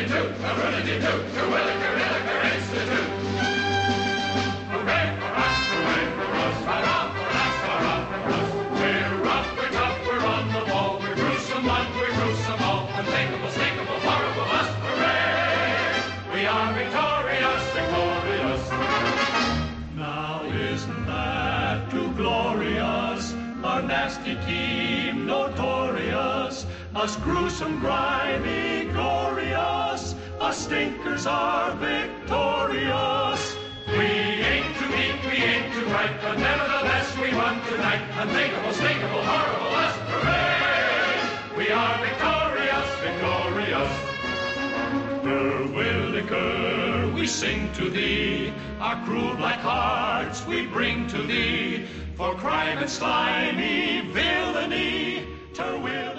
toot, a-roonity-toot, to Williker Illiker Institute. Hooray for us, hurrah for us, for us. We're rough, we're tough, we're on the ball, we're gruesome one, we're gruesome all, unthinkable, stinkable, horrible us, hooray! We are victorious, victorious. Now isn't that too glorious? Our nasty team notorious, us gruesome, grimy, glorious, us stinkers are victorious. We aim to beat, we aim to fight, but nevertheless we won tonight. Unthinkable, stinkable, horrible us, hooray! We are victorious, victorious. Williker, we sing to thee, our cruel black hearts we bring to thee, for crime and slimy villainy, Williker.